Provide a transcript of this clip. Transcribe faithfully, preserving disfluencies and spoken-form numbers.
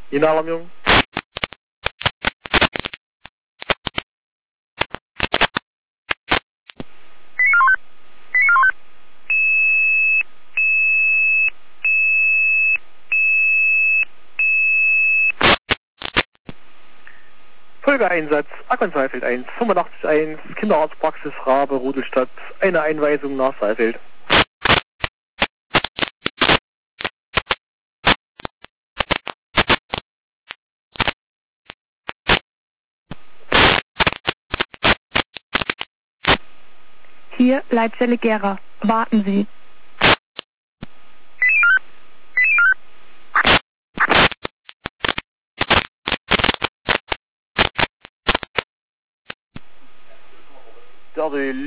Inalarm. Folgeeinsatz, Ackern Saalfeld eins, fünfundachtzig eins, Kinderarztpraxis Rabe, Rudelstadt, eine Einweisung nach Saalfeld. Hier Leitstelle Gera. Warten Sie. Der